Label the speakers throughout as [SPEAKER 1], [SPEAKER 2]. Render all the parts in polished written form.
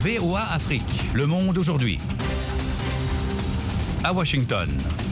[SPEAKER 1] VOA Afrique, le monde aujourd'hui. À Washington.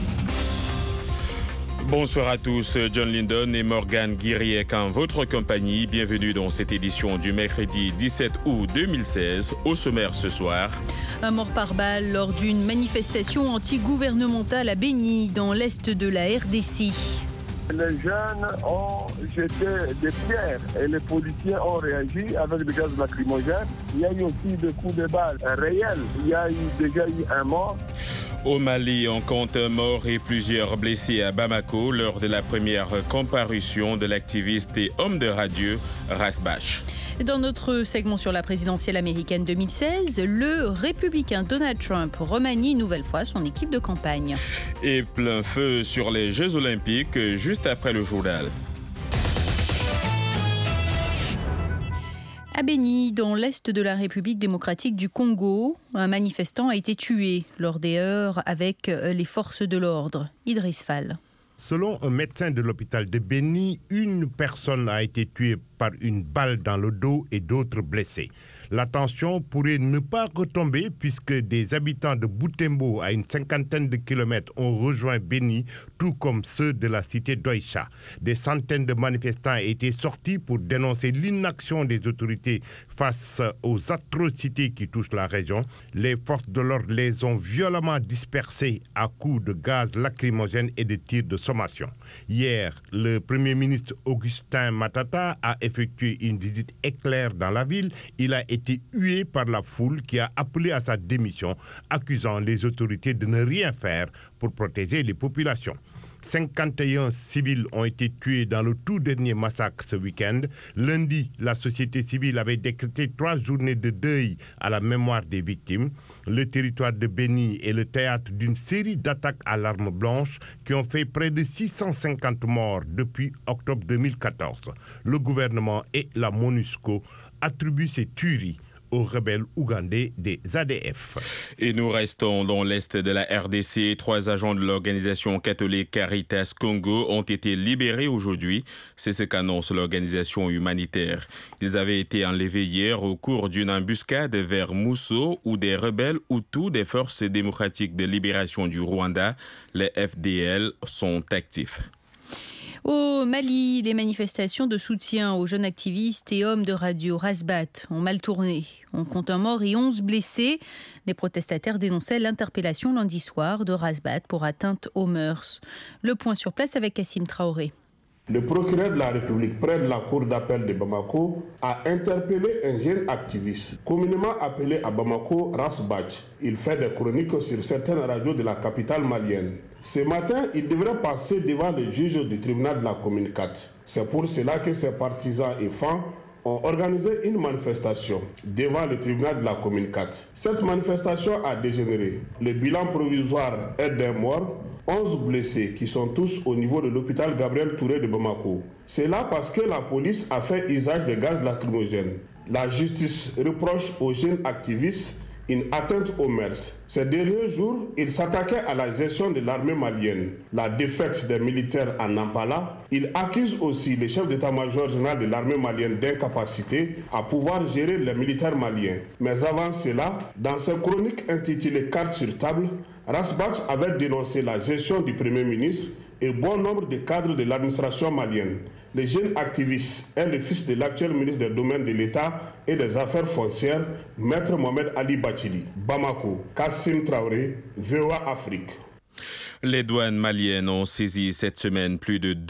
[SPEAKER 2] Bonsoir à tous, John Lyndon et Morgan Guiriec en votre compagnie. Bienvenue dans cette édition du mercredi 17 août 2016. Au sommaire ce soir.
[SPEAKER 3] Un mort par balle lors d'une manifestation anti-gouvernementale à Beni, dans l'est de la RDC.
[SPEAKER 4] Les jeunes ont jeté des pierres et les policiers ont réagi avec des gaz lacrymogènes. Il y a eu aussi des coups de balle réels. Il y a déjà eu un mort.
[SPEAKER 2] Au Mali, on compte un mort et plusieurs blessés à Bamako lors de la première comparution de l'activiste et homme de radio Rasbach.
[SPEAKER 3] Dans notre segment sur la présidentielle américaine 2016, le républicain Donald Trump remanie une nouvelle fois son équipe de campagne.
[SPEAKER 2] Et plein feu sur les Jeux Olympiques juste après le journal.
[SPEAKER 3] À Beni, dans l'est de la République démocratique du Congo, un manifestant a été tué lors des heurts avec les forces de l'ordre. Idriss Fall.
[SPEAKER 5] Selon un médecin de l'hôpital de Beni, une personne a été tuée par une balle dans le dos et d'autres blessés. La tension pourrait ne pas retomber puisque des habitants de Butembo, à une cinquantaine de kilomètres, ont rejoint Beni, tout comme ceux de la cité d'Oicha. Des centaines de manifestants étaient sortis pour dénoncer l'inaction des autorités face aux atrocités qui touchent la région. Les forces de l'ordre les ont violemment dispersés à coups de gaz lacrymogène et de tirs de sommation. Hier, le Premier ministre Augustin Matata a effectué une visite éclair dans la ville. Il a été hué par la foule qui a appelé à sa démission, accusant les autorités de ne rien faire pour protéger les populations. 51 civils ont été tués dans le tout dernier massacre ce week-end. Lundi, la société civile avait décrété 3 journées de deuil à la mémoire des victimes. Le territoire de Beni est le théâtre d'une série d'attaques à l'arme blanche qui ont fait près de 650 morts depuis octobre 2014. Le gouvernement et la MONUSCO attribuent ces tueries aux rebelles ougandais des ADF.
[SPEAKER 2] Et nous restons dans l'est de la RDC. 3 agents de l'organisation catholique Caritas Congo ont été libérés aujourd'hui. C'est ce qu'annonce l'organisation humanitaire. Ils avaient été enlevés hier au cours d'une embuscade vers Mousso où des rebelles Hutus des Forces démocratiques de libération du Rwanda, les FDL, sont actifs.
[SPEAKER 3] Au Mali, les manifestations de soutien aux jeunes activistes et hommes de radio Rasbach ont mal tourné. On compte un mort et 11 blessés. Les protestataires dénonçaient l'interpellation lundi soir de Rasbach pour atteinte aux mœurs. Le point sur place avec Kassim Traoré.
[SPEAKER 6] Le procureur de la République près de la cour d'appel de Bamako a interpellé un jeune activiste, communément appelé à Bamako Rasbach. Il fait des chroniques sur certaines radios de la capitale malienne. Ce matin, il devrait passer devant le juge du tribunal de la commune 4. C'est pour cela que ses partisans et fans ont organisé une manifestation devant le tribunal de la commune 4. Cette manifestation a dégénéré. Le bilan provisoire est d'un mort, 11 blessés qui sont tous au niveau de l'hôpital Gabriel Touré de Bamako. C'est là parce que la police a fait usage de gaz lacrymogène. La justice reproche aux jeunes activistes une atteinte aux mœurs. Ces derniers jours, il s'attaquait à la gestion de l'armée malienne, la défaite des militaires à Nampala. Il accuse aussi le chef d'état-major général de l'armée malienne d'incapacité à pouvoir gérer les militaires maliens. Mais avant cela, dans sa chronique intitulée Cartes sur table, Rasbach avait dénoncé la gestion du Premier ministre et bon nombre de cadres de l'administration malienne. Le jeune activiste est le fils de l'actuel ministre des Domaines de l'État et des Affaires foncières, Maître Mohamed Ali Bachili. Bamako, Kassim Traoré, VOA Afrique.
[SPEAKER 2] Les douanes maliennes ont saisi cette semaine plus de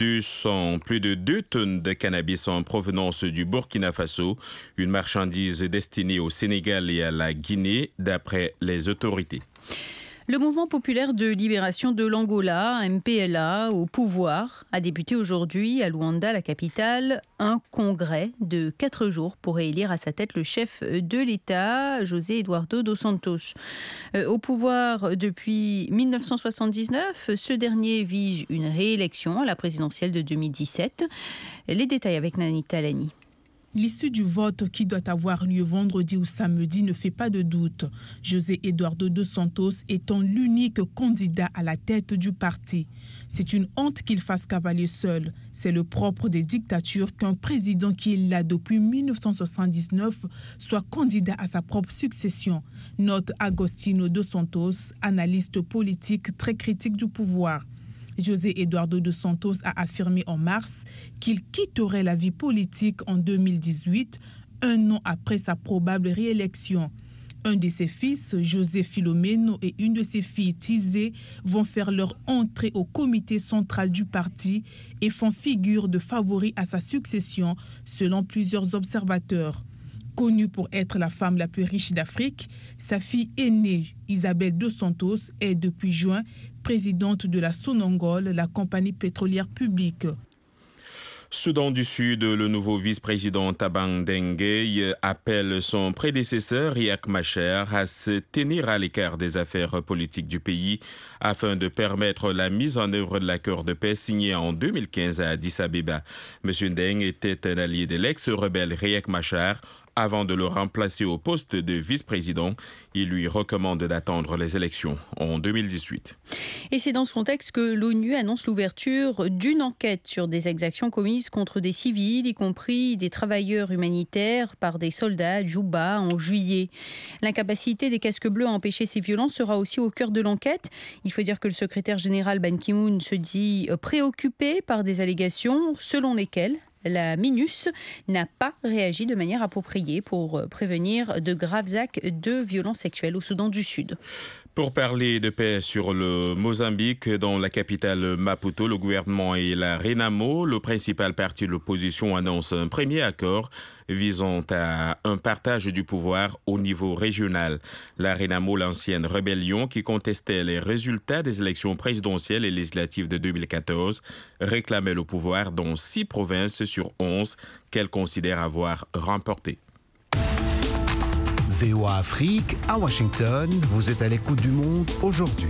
[SPEAKER 2] 2 tonnes de cannabis en provenance du Burkina Faso, une marchandise destinée au Sénégal et à la Guinée, d'après les autorités.
[SPEAKER 3] Le mouvement populaire de libération de l'Angola, MPLA, au pouvoir, a débuté aujourd'hui à Luanda, la capitale, un congrès de 4 jours pour élire à sa tête le chef de l'État, José Eduardo dos Santos. Au pouvoir depuis 1979, ce dernier vise une réélection à la présidentielle de 2017. Les détails avec Nani Talani.
[SPEAKER 7] L'issue du vote qui doit avoir lieu vendredi ou samedi ne fait pas de doute. José Eduardo dos Santos étant l'unique candidat à la tête du parti. C'est une honte qu'il fasse cavalier seul. C'est le propre des dictatures qu'un président qui est là depuis 1979 soit candidat à sa propre succession. Note Agostinho dos Santos, analyste politique très critique du pouvoir. José Eduardo dos Santos a affirmé en mars qu'il quitterait la vie politique en 2018, un an après sa probable réélection. Un de ses fils, José Filomeno, et une de ses filles, Tizé, vont faire leur entrée au comité central du parti et font figure de favoris à sa succession, selon plusieurs observateurs. Connue pour être la femme la plus riche d'Afrique, sa fille aînée, Isabelle dos Santos, est depuis juin présidente de la Sonangol, la compagnie pétrolière publique.
[SPEAKER 2] Soudan du Sud, le nouveau vice-président Thabang Dengue appelle son prédécesseur Riek Machar à se tenir à l'écart des affaires politiques du pays afin de permettre la mise en œuvre de l'accord de paix signé en 2015 à Addis Abeba. M. Dengue était un allié de l'ex-rebelle Riek Machar. Avant de le remplacer au poste de vice-président, il lui recommande d'attendre les élections en 2018.
[SPEAKER 3] Et c'est dans ce contexte que l'ONU annonce l'ouverture d'une enquête sur des exactions commises contre des civils, y compris des travailleurs humanitaires, par des soldats à Djouba en juillet. L'incapacité des casques bleus à empêcher ces violences sera aussi au cœur de l'enquête. Il faut dire que le secrétaire général Ban Ki-moon se dit préoccupé par des allégations selon lesquelles la MINUS n'a pas réagi de manière appropriée pour prévenir de graves actes de violences sexuelles au Soudan du Sud.
[SPEAKER 2] Pour parler de paix sur le Mozambique, dans la capitale Maputo, le gouvernement et la Renamo, le principal parti de l'opposition, annonce un premier accord visant à un partage du pouvoir au niveau régional. La Renamo, l'ancienne rébellion qui contestait les résultats des élections présidentielles et législatives de 2014, réclamait le pouvoir dans 6 provinces sur 11 qu'elle considère avoir remportées.
[SPEAKER 8] VOA Afrique, à Washington, vous êtes à l'écoute du monde aujourd'hui.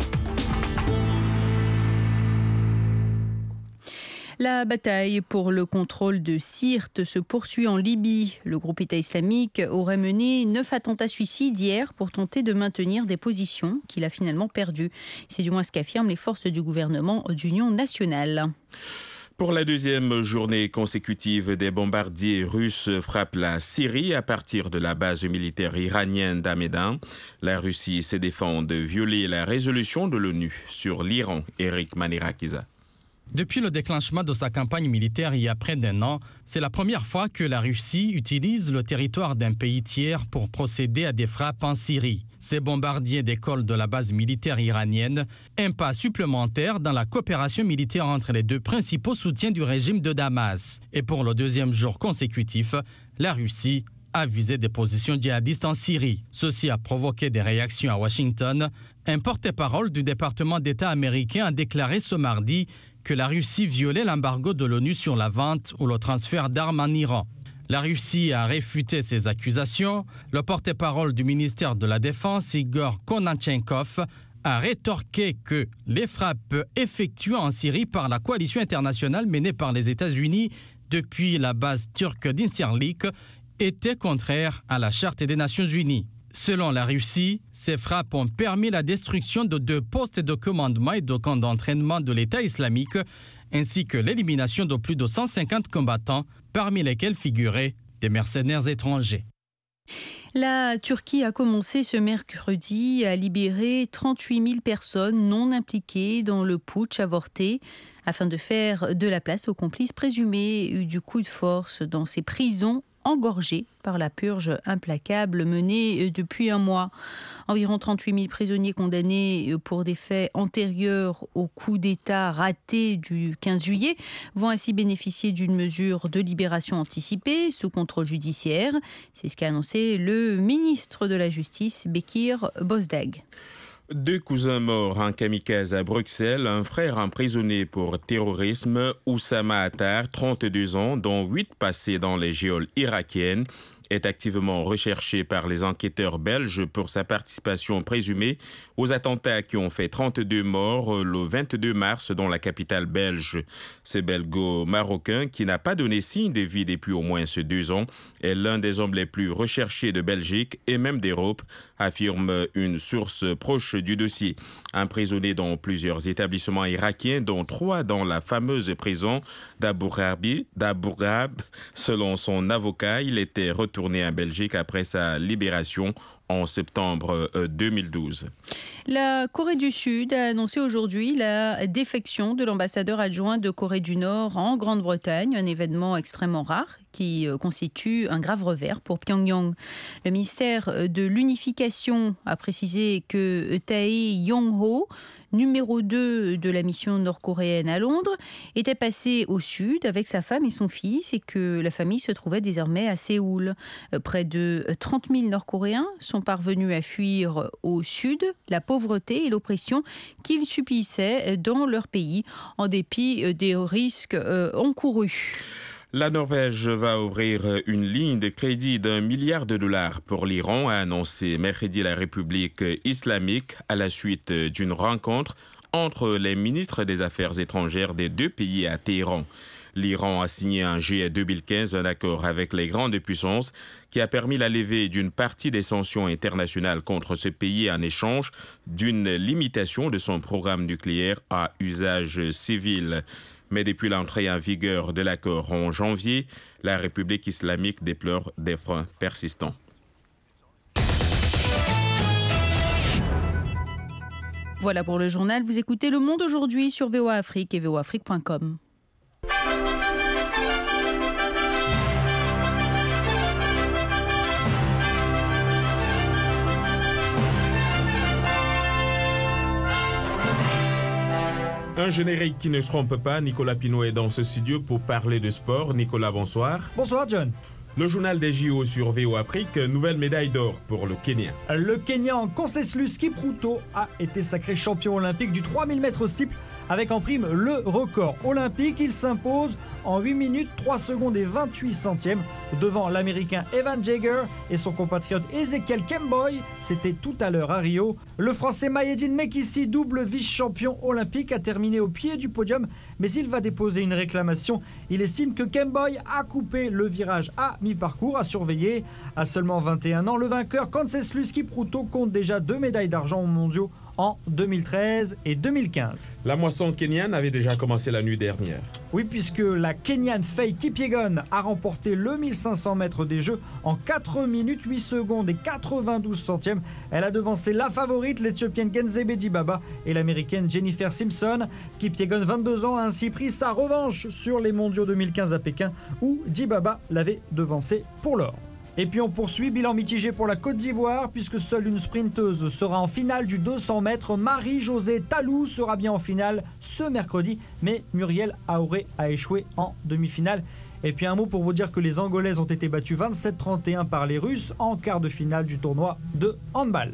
[SPEAKER 3] La bataille pour le contrôle de Sirte se poursuit en Libye. Le groupe État islamique aurait mené 9 attentats suicides hier pour tenter de maintenir des positions qu'il a finalement perdues. C'est du moins ce qu'affirment les forces du gouvernement d'union nationale.
[SPEAKER 2] Pour la deuxième journée consécutive, des bombardiers russes frappent la Syrie à partir de la base militaire iranienne d'Amedan. La Russie se défend de violer la résolution de l'ONU sur l'Iran. Eric Manirakiza.
[SPEAKER 9] Depuis le déclenchement de sa campagne militaire il y a près d'1 an, c'est la première fois que la Russie utilise le territoire d'un pays tiers pour procéder à des frappes en Syrie. Ces bombardiers décollent de la base militaire iranienne, un pas supplémentaire dans la coopération militaire entre les deux principaux soutiens du régime de Damas. Et pour le deuxième jour consécutif, la Russie a visé des positions djihadistes en Syrie. Ceci a provoqué des réactions à Washington. Un porte-parole du département d'État américain a déclaré ce mardi que la Russie violait l'embargo de l'ONU sur la vente ou le transfert d'armes en Iran. La Russie a réfuté ces accusations. Le porte-parole du ministère de la Défense, Igor Konachenkov, a rétorqué que les frappes effectuées en Syrie par la coalition internationale menée par les États-Unis depuis la base turque d'Incirlik étaient contraires à la Charte des Nations Unies. Selon la Russie, ces frappes ont permis la destruction de 2 postes de commandement et de camps d'entraînement de l'État islamique, ainsi que l'élimination de plus de 150 combattants, parmi lesquels figuraient des mercenaires étrangers.
[SPEAKER 3] La Turquie a commencé ce mercredi à libérer 38 000 personnes non impliquées dans le putsch avorté, afin de faire de la place aux complices présumés du coup de force dans ces prisons engorgés par la purge implacable menée depuis 1 mois. Environ 38 000 prisonniers condamnés pour des faits antérieurs au coup d'État raté du 15 juillet vont ainsi bénéficier d'une mesure de libération anticipée sous contrôle judiciaire. C'est ce qu'a annoncé le ministre de la Justice, Bekir Bozdag.
[SPEAKER 2] 2 cousins morts en kamikaze à Bruxelles, un frère emprisonné pour terrorisme, Oussama Attar, 32 ans, dont 8 passés dans les geôles irakiennes, est activement recherché par les enquêteurs belges pour sa participation présumée aux attentats qui ont fait 32 morts le 22 mars dans la capitale belge. Ce belgo-marocain, qui n'a pas donné signe de vie depuis au moins 2 ans, est l'un des hommes les plus recherchés de Belgique et même d'Europe, affirme une source proche du dossier. Emprisonné dans plusieurs établissements irakiens, dont 3 dans la fameuse prison d'Abu Ghraib, selon son avocat, il était retourné en Belgique après sa libération en septembre 2012.
[SPEAKER 3] La Corée du Sud a annoncé aujourd'hui la défection de l'ambassadeur adjoint de Corée du Nord en Grande-Bretagne, un événement extrêmement rare qui constitue un grave revers pour Pyongyang. Le ministère de l'Unification a précisé que Tae Yong-ho, numéro 2 de la mission nord-coréenne à Londres, était passé au sud avec sa femme et son fils et que la famille se trouvait désormais à Séoul. Près de 30 000 Nord-Coréens sont parvenus à fuir au sud la pauvreté et l'oppression qu'ils subissaient dans leur pays en dépit des risques encourus.
[SPEAKER 2] La Norvège va ouvrir une ligne de crédit d'1 milliard de dollars pour l'Iran, a annoncé mercredi la République islamique à la suite d'une rencontre entre les ministres des Affaires étrangères des 2 pays à Téhéran. L'Iran a signé en juillet 2015 un accord avec les grandes puissances qui a permis la levée d'une partie des sanctions internationales contre ce pays en échange d'une limitation de son programme nucléaire à usage civil. Mais depuis l'entrée en vigueur de l'accord en janvier, la République islamique déplore des freins persistants.
[SPEAKER 3] Voilà pour le journal. Vous écoutez Le Monde aujourd'hui sur VOA Afrique et voaafrique.com.
[SPEAKER 2] Un générique qui ne se trompe pas, Nicolas Pinault est dans ce studio pour parler de sport. Nicolas, bonsoir.
[SPEAKER 10] Bonsoir John.
[SPEAKER 2] Le journal des JO sur VOA Afrique, nouvelle médaille d'or pour le Kenya.
[SPEAKER 10] Le Kenyan Conseslus Kipruto a été sacré champion olympique du 3000 mètres steeple avec en prime le record olympique. Il s'impose en 8 minutes 3 secondes et 28 centièmes devant l'Américain Evan Jaeger et son compatriote Ezekiel Kemboy. C'était tout à l'heure à Rio. Le Français Mahédine Mekissi, double vice-champion olympique, a terminé au pied du podium, mais il va déposer une réclamation. Il estime que Kemboy a coupé le virage à mi-parcours à surveiller. À seulement 21 ans, le vainqueur Conseslus Kipruto compte déjà 2 médailles d'argent aux mondiaux en 2013 et 2015.
[SPEAKER 2] La moisson kenyane avait déjà commencé la nuit dernière.
[SPEAKER 10] Oui, puisque la Kenyan Faith Kipyegon a remporté le 1500 mètres des Jeux en 4 minutes 8 secondes et 92 centièmes. Elle a devancé la favorite, l'Éthiopienne Genzebe Dibaba et l'Américaine Jennifer Simpson. Kipyegon, 22 ans, a ainsi pris sa revanche sur les mondiaux 2015 à Pékin, où Dibaba l'avait devancé pour l'or. Et puis on poursuit, bilan mitigé pour la Côte d'Ivoire, puisque seule une sprinteuse sera en finale du 200 mètres. Marie-Josée Talou sera bien en finale ce mercredi, mais Muriel Aouré a échoué en demi-finale. Et puis un mot pour vous dire que les Angolaises ont été battues 27-31 par les Russes en quart de finale du tournoi de handball.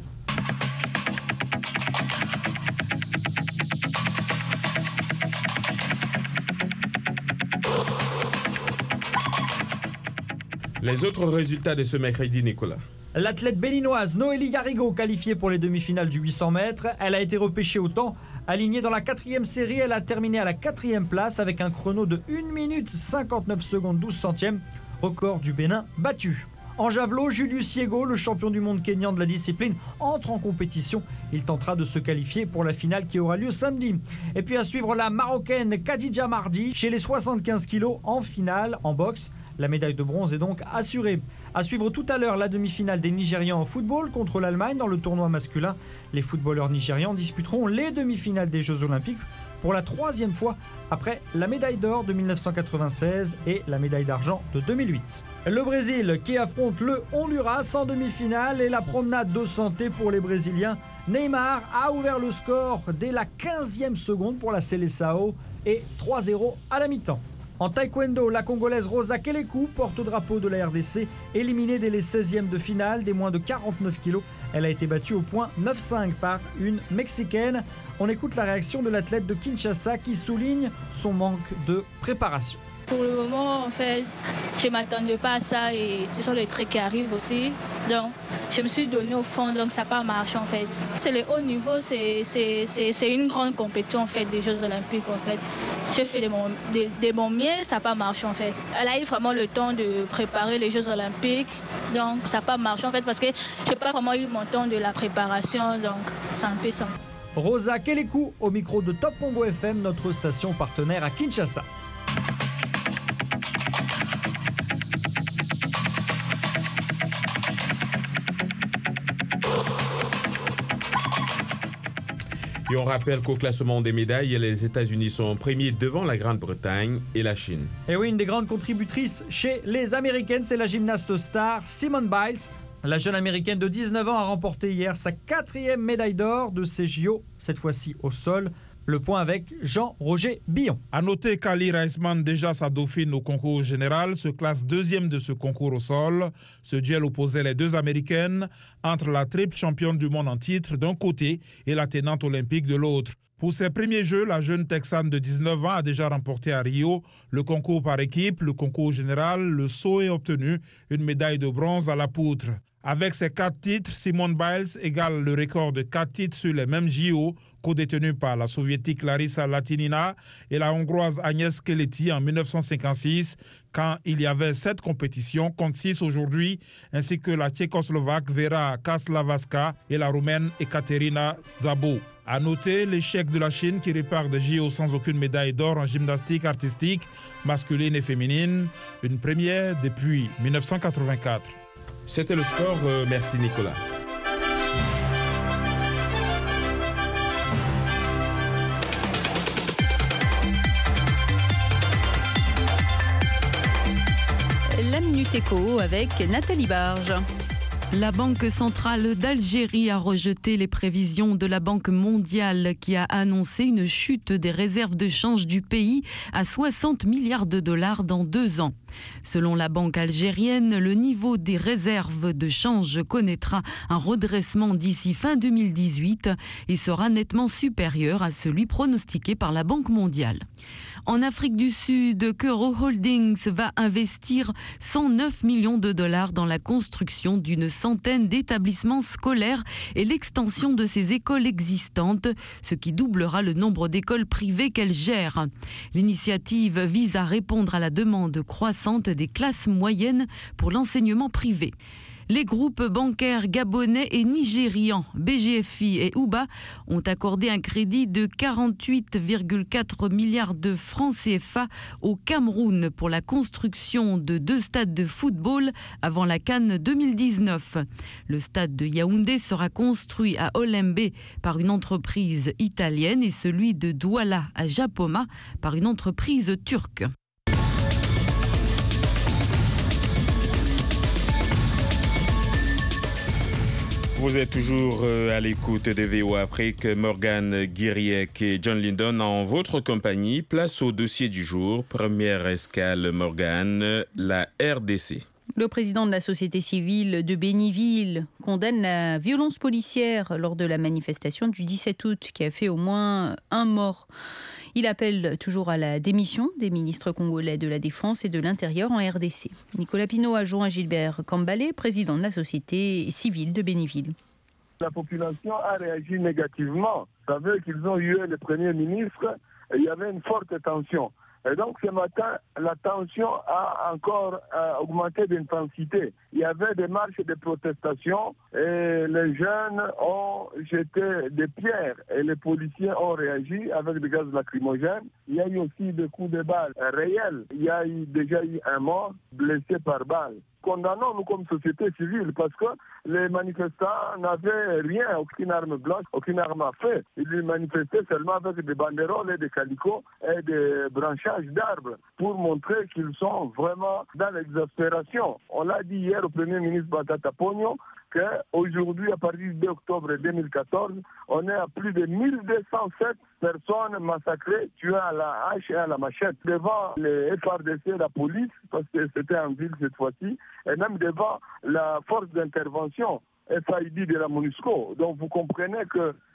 [SPEAKER 2] Les autres résultats de ce mercredi, Nicolas.
[SPEAKER 10] L'athlète béninoise Noélie Yarigo, qualifiée pour les demi-finales du 800 mètres. Elle a été repêchée au temps. Alignée dans la 4e série, elle a terminé à la 4e place avec un chrono de 1 minute 59 secondes 12 centièmes. Record du Bénin battu. En javelot, Julius Yego, le champion du monde kényan de la discipline, entre en compétition. Il tentera de se qualifier pour la finale qui aura lieu samedi. Et puis à suivre la Marocaine Khadija Mardi chez les 75 kilos en finale en boxe. La médaille de bronze est donc assurée. À suivre tout à l'heure la demi-finale des Nigérians en football contre l'Allemagne dans le tournoi masculin. Les footballeurs nigérians disputeront les demi-finales des Jeux Olympiques pour la 3e fois après la médaille d'or de 1996 et la médaille d'argent de 2008. Le Brésil qui affronte le Honduras en demi-finale et la promenade de santé pour les Brésiliens. Neymar a ouvert le score dès la 15e seconde pour la Seleção et 3-0 à la mi-temps. En taekwondo, la Congolaise Rosa Keleku, porte-drapeau de la RDC, éliminée dès les 16e de finale des moins de 49 kilos. Elle a été battue au point 9-5 par une Mexicaine. On écoute la réaction de l'athlète de Kinshasa qui souligne son manque de préparation.
[SPEAKER 11] Pour le moment, en fait, je ne m'attendais pas à ça et ce sont les trucs qui arrivent aussi. Donc, je me suis donnée au fond, donc ça n'a pas marché en fait. C'est le haut niveau, c'est une grande compétition en fait des Jeux Olympiques en fait. J'ai fait de mon mieux, ça n'a pas marché en fait. Elle a eu vraiment le temps de préparer les Jeux Olympiques, donc ça n'a pas marché en fait parce que je n'ai pas vraiment eu mon temps de la préparation, donc c'est un peu ça.
[SPEAKER 10] Rosa Kelekou au micro de Top Congo FM, notre station partenaire à Kinshasa.
[SPEAKER 2] Et on rappelle qu'au classement des médailles, les États-Unis sont premiers devant la Grande-Bretagne et la Chine.
[SPEAKER 10] Et oui, une des grandes contributrices chez les Américaines, c'est la gymnaste star Simone Biles. La jeune Américaine de 19 ans a remporté hier sa 4e médaille d'or de ces JO, cette fois-ci au sol. Le point avec Jean-Roger Billon.
[SPEAKER 12] A noter qu'Ali Raisman, déjà sa dauphine au concours général, se classe 2e de ce concours au sol. Ce duel opposait les deux Américaines entre la triple championne du monde en titre d'un côté et la tenante olympique de l'autre. Pour ses premiers jeux, la jeune Texane de 19 ans a déjà remporté à Rio le concours par équipe, le concours général, le saut et obtenu une médaille de bronze à la poutre. Avec ses 4 titres, Simone Biles égale le record de 4 titres sur les mêmes JO co-détenus par la soviétique Larissa Latinina et la hongroise Agnès Keleti en 1956, quand il y avait 7 compétitions contre 6 aujourd'hui, ainsi que la tchécoslovaque Vera Kaslavaska et la roumaine Ekaterina Szabo. À noter l'échec de la Chine qui repart des JO sans aucune médaille d'or en gymnastique artistique masculine et féminine, une première depuis 1984.
[SPEAKER 2] C'était le sport. Merci Nicolas.
[SPEAKER 3] La Minute Éco avec Nathalie Barge.
[SPEAKER 13] La Banque centrale d'Algérie a rejeté les prévisions de la Banque mondiale qui a annoncé une chute des réserves de change du pays à 60 milliards de dollars dans 2 ans. Selon la banque algérienne, le niveau des réserves de change connaîtra un redressement d'ici fin 2018 et sera nettement supérieur à celui pronostiqué par la Banque mondiale. En Afrique du Sud, Kero Holdings va investir 109 millions de dollars dans la construction d'une centaine d'établissements scolaires et l'extension de ses écoles existantes, ce qui doublera le nombre d'écoles privées qu'elle gère. L'initiative vise à répondre à la demande croissante des classes moyennes pour l'enseignement privé. Les groupes bancaires gabonais et nigérians, BGFI et UBA, ont accordé un crédit de 48,4 milliards de francs CFA au Cameroun pour la construction de 2 stades de football avant la CAN 2019. Le stade de Yaoundé sera construit à Olembe par une entreprise italienne et celui de Douala à Japoma par une entreprise turque.
[SPEAKER 2] Vous êtes toujours à l'écoute de VOA Afrique. Morgane Guiriec et John Lindon en votre compagnie. Place au dossier du jour. Première escale, Morgane, la RDC.
[SPEAKER 3] Le président de la société civile de Béniville condamne la violence policière lors de la manifestation du 17 août qui a fait au moins 1 mort. Il appelle toujours à la démission des ministres congolais de la Défense et de l'Intérieur en RDC. Nicolas Pinault a joint Gilbert Kambalé, président de la société civile de Béniville.
[SPEAKER 4] La population a réagi négativement. Vous savez qu'ils ont eu le Premier ministre et il y avait une forte tension. Et donc ce matin, la tension a encore augmenté d'intensité. Il y avait des marches de protestation et les jeunes ont jeté des pierres et les policiers ont réagi avec des gaz lacrymogènes. Il y a eu aussi des coups de balles réels. Il y a déjà eu un mort blessé par balle. Condamnons nous comme société civile parce que les manifestants n'avaient rien, aucune arme blanche, aucune arme à feu. Ils manifestaient seulement avec des banderoles et des calicots et des branchages d'arbres pour montrer qu'ils sont vraiment dans l'exaspération. On l'a dit hier au Premier ministre Batata Pogno qu'aujourd'hui, à partir du 2 octobre 2014, on est à plus de 1207 personnes massacrées, tuées à la hache et à la machette. Devant les FRDC, la police, parce que c'était en ville cette fois-ci, et même devant la force d'intervention FID de la MONUSCO. Donc vous comprenez que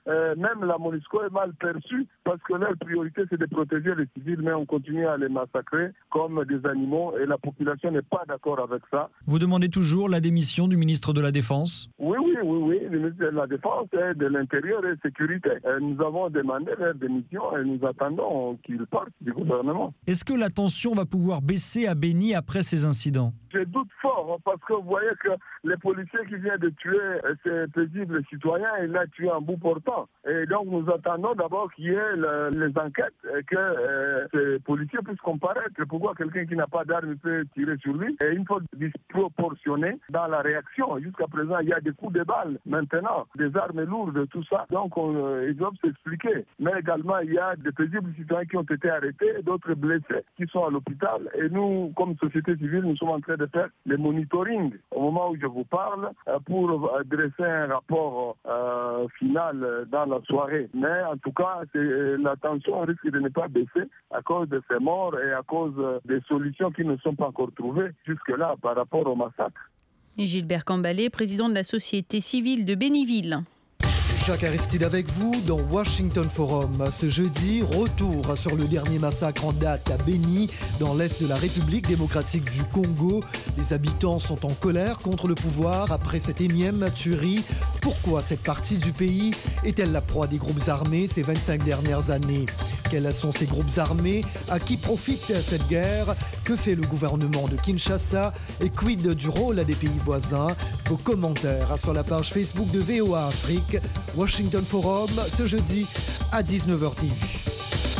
[SPEAKER 4] même la MONUSCO est mal perçue parce que leur priorité c'est de protéger les civils, mais on continue à les massacrer comme des animaux et la population n'est pas d'accord avec ça.
[SPEAKER 10] Vous demandez toujours la démission du ministre de la Défense ?
[SPEAKER 4] Oui, le ministre de la Défense et de l'Intérieur et de Sécurité. Nous avons demandé leur démission et nous attendons qu'ils partent du gouvernement.
[SPEAKER 10] Est-ce que la tension va pouvoir baisser à Béni après ces incidents ?
[SPEAKER 4] Je doute fort parce que vous voyez que les policiers qui viennent de tuer ces paisibles citoyens, il l'a tué en bout portant. Et donc nous attendons d'abord qu'il y ait les enquêtes et que ces policiers puissent comparaître. Pourquoi quelqu'un qui n'a pas d'arme peut tirer sur lui? Et une fois disproportionné dans la réaction. Jusqu'à présent, il y a des coups de balles maintenant, des armes lourdes, tout ça. Donc ils doivent s'expliquer. Mais également, il y a des paisibles citoyens qui ont été arrêtés, d'autres blessés qui sont à l'hôpital. Et nous, comme société civile, nous sommes en train de faire le monitoring au moment où je vous parle pour dresser un rapport final dans la soirée. Mais en tout cas, la tension risque de ne pas baisser à cause de ces morts et à cause des solutions qui ne sont pas encore trouvées jusque-là par rapport au massacre.
[SPEAKER 3] Et Gilbert Cambalé, président de la société civile de Béniville.
[SPEAKER 14] Jacques Aristide avec vous dans Washington Forum. Ce jeudi, retour sur le dernier massacre en date à Béni, dans l'est de la République démocratique du Congo. Les habitants sont en colère contre le pouvoir après cette énième tuerie. Pourquoi cette partie du pays est-elle la proie des groupes armés ces 25 dernières années? Quels sont ces groupes armés? À qui profite cette guerre? Que fait le gouvernement de Kinshasa? Et quid du rôle des pays voisins? Vos commentaires sur la page Facebook de VOA Afrique. Washington Forum, ce jeudi à 19h10.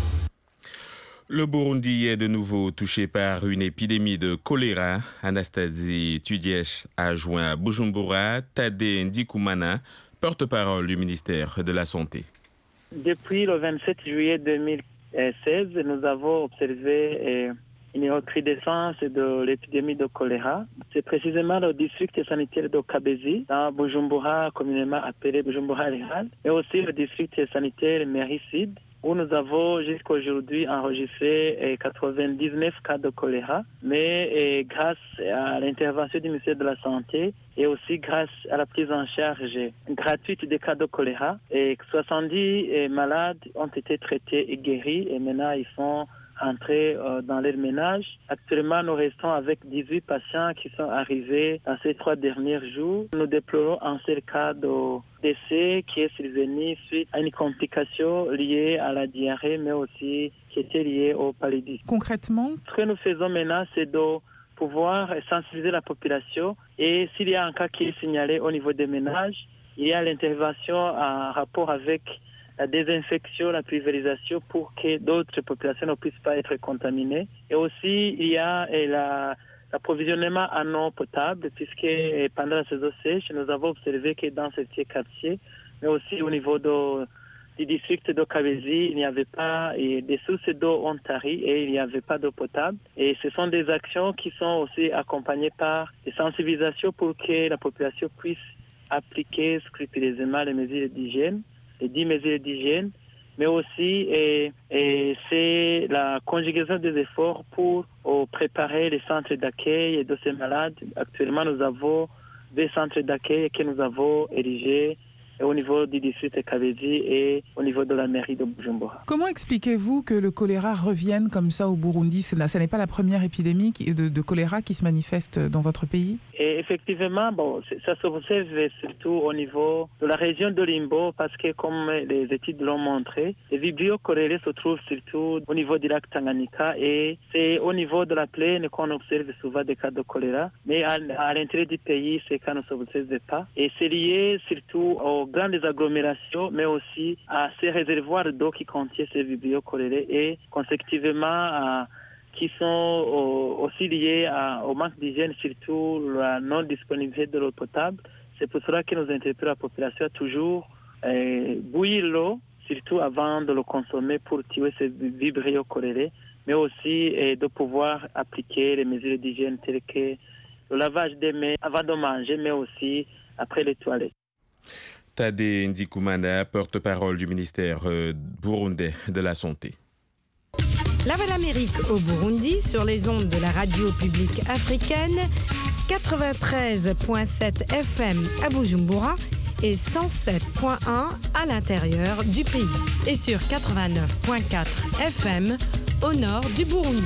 [SPEAKER 2] Le Burundi est de nouveau touché par une épidémie de choléra. Anastasie Tudièche a joint à Bujumbura Tade Ndikumana, porte-parole du ministère de la Santé.
[SPEAKER 15] Depuis le 27 juillet 2016, nous avons observé une recrudescence de l'épidémie de choléra. C'est précisément le district sanitaire de Kabezi, dans Bujumbura, communément appelé Bujumbura Rural, et aussi le district sanitaire Mairie-Sud, où nous avons jusqu'à aujourd'hui enregistré 99 cas de choléra. Mais grâce à l'intervention du ministère de la Santé et aussi grâce à la prise en charge gratuite des cas de choléra, 70 malades ont été traités et guéris et maintenant ils sont entrer dans leur ménage. Actuellement, nous restons avec 18 patients qui sont arrivés dans ces 3 derniers jours. Nous déplorons un seul cas de décès qui est survenu suite à une complication liée à la diarrhée, mais aussi qui était liée au paludisme.
[SPEAKER 7] Concrètement,
[SPEAKER 15] ce que nous faisons maintenant, c'est de pouvoir sensibiliser la population et s'il y a un cas qui est signalé au niveau des ménages, il y a l'intervention en rapport avec la désinfection, la pulvérisation pour que d'autres populations ne puissent pas être contaminées. Et aussi, il y a l'approvisionnement en eau potable, puisque pendant la saison sèche, nous avons observé que dans ces quartiers, mais aussi au niveau du district de Kabezi, il n'y avait pas, et des sources d'eau ont tari et il n'y avait pas d'eau potable. Et ce sont des actions qui sont aussi accompagnées par des sensibilisations pour que la population puisse appliquer scrupuleusement les mesures d'hygiène. Les 10 mesures d'hygiène, mais aussi c'est la conjugaison des efforts pour préparer les centres d'accueil de ces malades. Actuellement, nous avons des centres d'accueil que nous avons érigés au niveau du district de Kabezi et au niveau de la mairie de Bujumbura.
[SPEAKER 7] Comment expliquez-vous que le choléra revienne comme ça au Burundi? Ce n'est pas la première épidémie de choléra qui se manifeste dans votre pays?
[SPEAKER 15] Et effectivement, ça s'observe surtout au niveau de la région de Limbo parce que, comme les études l'ont montré, les vibrio chorélés se trouvent surtout au niveau du lac Tanganyika et c'est au niveau de la plaine qu'on observe souvent des cas de choléra. Mais à l'intérieur du pays, ces cas ne s'observent pas. Et c'est lié surtout aux grandes agglomérations, mais aussi à ces réservoirs d'eau qui contiennent ces vibrio chorélés et consécutivement qui sont aussi liés au manque d'hygiène, surtout la non-disponibilité de l'eau potable. C'est pour cela que nous interpellons la population à toujours bouillir l'eau, surtout avant de le consommer pour tuer ces vibrio chorélés, mais aussi de pouvoir appliquer les mesures d'hygiène telles que le lavage des mains avant de manger, mais aussi après les toilettes.
[SPEAKER 2] Tade Ndikumana, porte-parole du ministère burundais de la Santé.
[SPEAKER 16] La Voix d'Amérique au Burundi sur les ondes de la radio publique africaine, 93.7 FM à Bujumbura et 107.1 à l'intérieur du pays et sur 89.4 FM au nord du Burundi.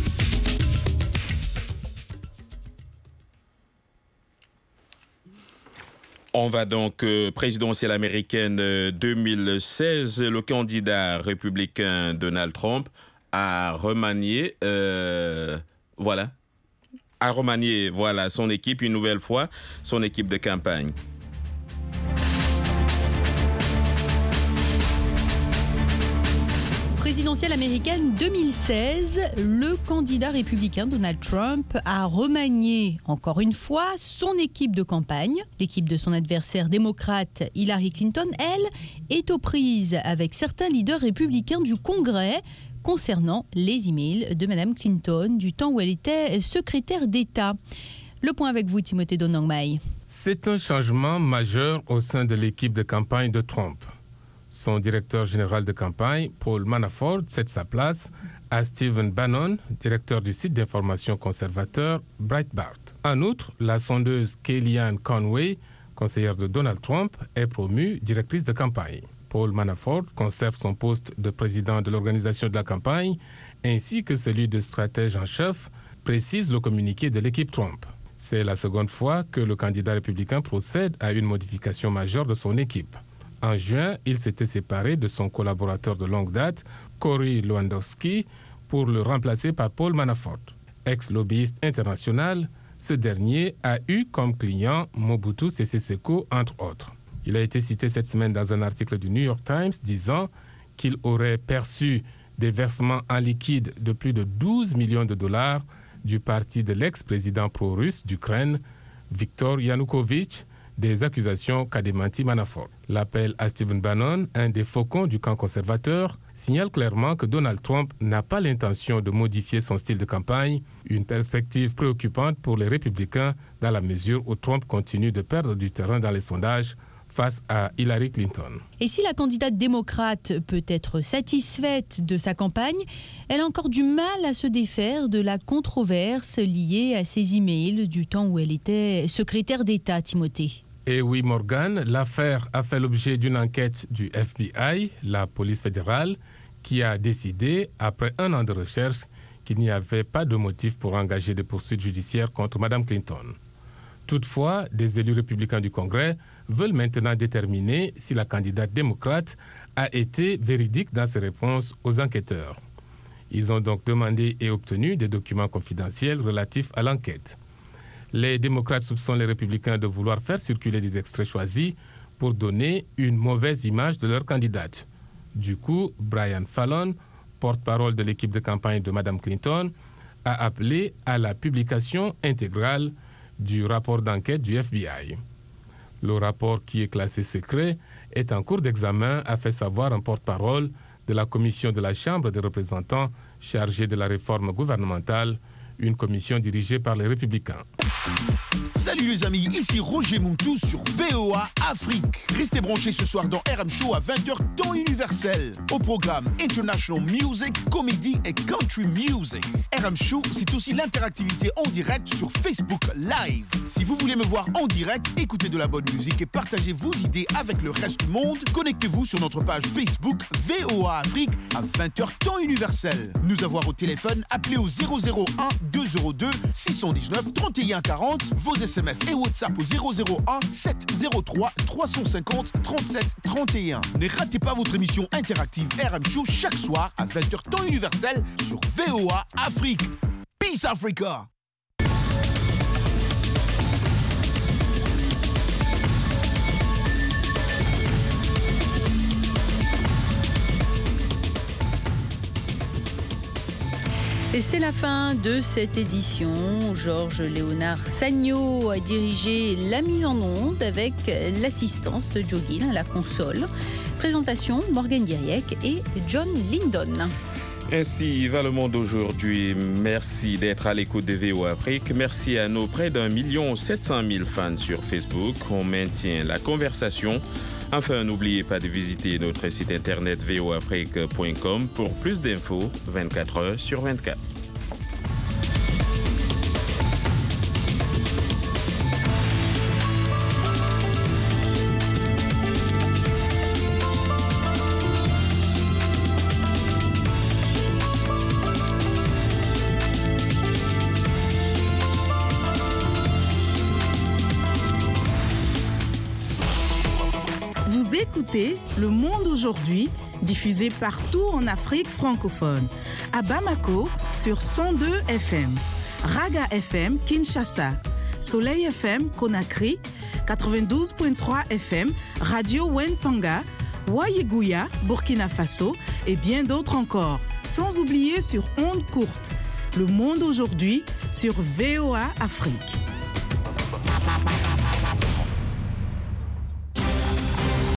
[SPEAKER 2] On va donc présidentielle américaine 2016. Le candidat républicain Donald Trump a remanié, son équipe une nouvelle fois, son équipe de campagne.
[SPEAKER 3] Présidentielle américaine 2016, le candidat républicain Donald Trump a remanié encore une fois son équipe de campagne. L'équipe de son adversaire démocrate Hillary Clinton, elle, est aux prises avec certains leaders républicains du Congrès concernant les emails de Mme Clinton du temps où elle était secrétaire d'État. Le point avec vous, Timothée Donangmai.
[SPEAKER 17] C'est un changement majeur au sein de l'équipe de campagne de Trump. Son directeur général de campagne, Paul Manafort, cède sa place à Stephen Bannon, directeur du site d'information conservateur Breitbart. En outre, la sondeuse Kellyanne Conway, conseillère de Donald Trump, est promue directrice de campagne. Paul Manafort conserve son poste de président de l'organisation de la campagne, ainsi que celui de stratège en chef, précise le communiqué de l'équipe Trump. C'est la seconde fois que le candidat républicain procède à une modification majeure de son équipe. En juin, il s'était séparé de son collaborateur de longue date, Corey Lewandowski, pour le remplacer par Paul Manafort. Ex-lobbyiste international, ce dernier a eu comme client Mobutu Sese Seko, entre autres. Il a été cité cette semaine dans un article du New York Times disant qu'il aurait perçu des versements en liquide de plus de 12 millions de dollars du parti de l'ex-président pro-russe d'Ukraine, Viktor Yanukovych, des accusations qu'a démenti Manafort. L'appel à Stephen Bannon, un des faucons du camp conservateur, signale clairement que Donald Trump n'a pas l'intention de modifier son style de campagne, une perspective préoccupante pour les républicains dans la mesure où Trump continue de perdre du terrain dans les sondages face à Hillary Clinton.
[SPEAKER 3] Et si la candidate démocrate peut être satisfaite de sa campagne, elle a encore du mal à se défaire de la controverse liée à ses emails du temps où elle était secrétaire d'État, Timothée.
[SPEAKER 17] Et oui, Morgan, l'affaire a fait l'objet d'une enquête du FBI, la police fédérale, qui a décidé, après un an de recherche, qu'il n'y avait pas de motif pour engager des poursuites judiciaires contre Mme Clinton. Toutefois, des élus républicains du Congrès veulent maintenant déterminer si la candidate démocrate a été véridique dans ses réponses aux enquêteurs. Ils ont donc demandé et obtenu des documents confidentiels relatifs à l'enquête. Les démocrates soupçonnent les républicains de vouloir faire circuler des extraits choisis pour donner une mauvaise image de leur candidate. Du coup, Brian Fallon, porte-parole de l'équipe de campagne de Mme Clinton, a appelé à la publication intégrale du rapport d'enquête du FBI. Le rapport, qui est classé secret, est en cours d'examen, a fait savoir un porte-parole de la commission de la Chambre des représentants chargée de la réforme gouvernementale, une commission dirigée par les Républicains.
[SPEAKER 18] Salut les amis, ici Roger Mountou sur VOA Afrique. Restez branchés ce soir dans RM Show à 20h temps universel. Au programme International Music, Comedy et Country Music. RM Show, c'est aussi l'interactivité en direct sur Facebook Live. Si vous voulez me voir en direct, écoutez de la bonne musique et partagez vos idées avec le reste du monde, connectez-vous sur notre page Facebook VOA Afrique à 20h temps universel. Nous avoir au téléphone, appelez au 001 202 619 31 40, vos SMS et WhatsApp au 001 703 350 37 31. Ne ratez pas votre émission interactive RM Show chaque soir à 20h temps universel sur VOA Afrique. Peace Africa!
[SPEAKER 3] Et c'est la fin de cette édition. Georges Léonard Sagno a dirigé la mise en onde avec l'assistance de Joe Gill à la console. Présentation, Morgan Diriec et John Lindon.
[SPEAKER 2] Ainsi va le monde aujourd'hui. Merci d'être à l'écoute de VOA Afrique. Merci à nos près d'1 700 000 fans sur Facebook. On maintient la conversation. Enfin, n'oubliez pas de visiter notre site internet voafrique.com pour plus d'infos 24 heures sur 24.
[SPEAKER 7] Vous écoutez Le Monde aujourd'hui, diffusé partout en Afrique francophone. À Bamako, sur 102 FM. Raga FM, Kinshasa. Soleil FM, Conakry. 92.3 FM, Radio Wenpanga. Wayeguya, Burkina Faso. Et bien d'autres encore. Sans oublier sur ondes courtes. Le Monde aujourd'hui, sur VOA Afrique.